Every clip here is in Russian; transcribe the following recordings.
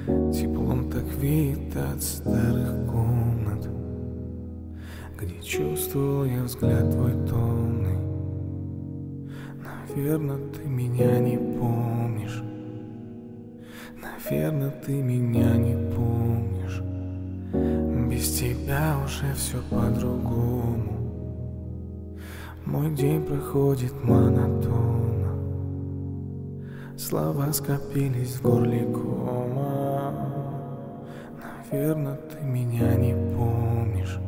Теплом так веет от старых комнат, где чувствовал я взгляд твой томный. Наверно, ты меня не помнишь. Наверно, ты меня не помнишь. Без тебя уже все по-другому. Мой день проходит монотонно. Слова скопились в горле кома. Наверно, ты меня не помнишь.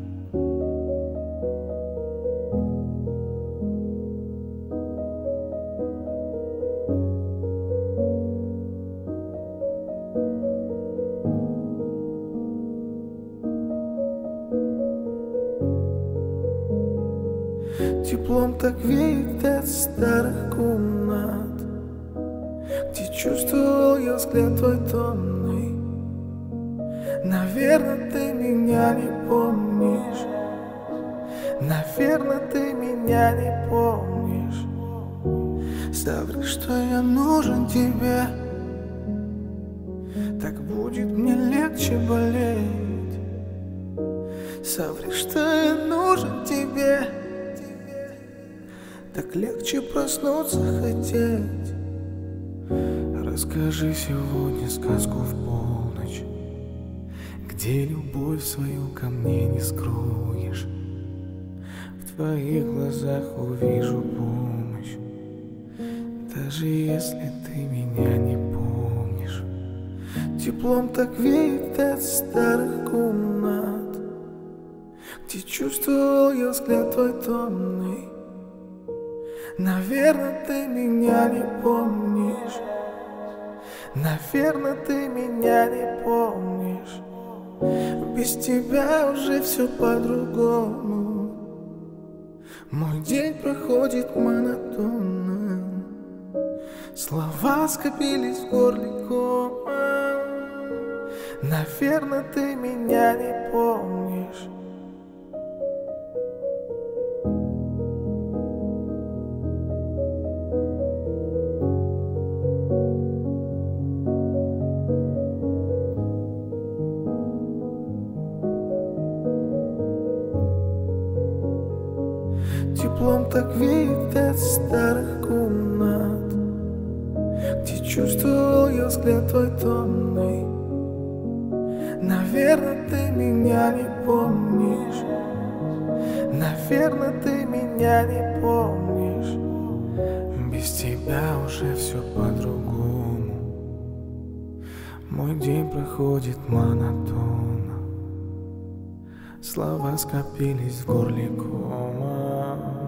Теплом так веет от старых комнат, где чувствовал я взгляд твой томный. Наверно, ты меня не помнишь. Наверно, ты меня не помнишь. Соври, что я нужен тебе, так будет мне легче болеть. Соври, что я нужен тебе, так легче проснуться хотеть. Расскажи сегодня сказку в полночь, где любовь свою ко мне не скроешь. В твоих глазах увижу помощь, даже если ты меня не помнишь. Теплом так веет от старых комнат, где чувствовал я взгляд твой томный. Наверно, ты меня не помнишь. Наверно, ты меня не помнишь. Без тебя уже все по-другому. Мой день проходит монотонно. Слова скопились в горле кома. Наверно, ты меня не помнишь. Теплом так веет от старых комнат, где чувствовал я взгляд твой томный. Наверно, ты меня не помнишь. Наверно, ты меня не помнишь. Без тебя уже все по-другому. Мой день проходит монотонно. Слова скопились в горле кома.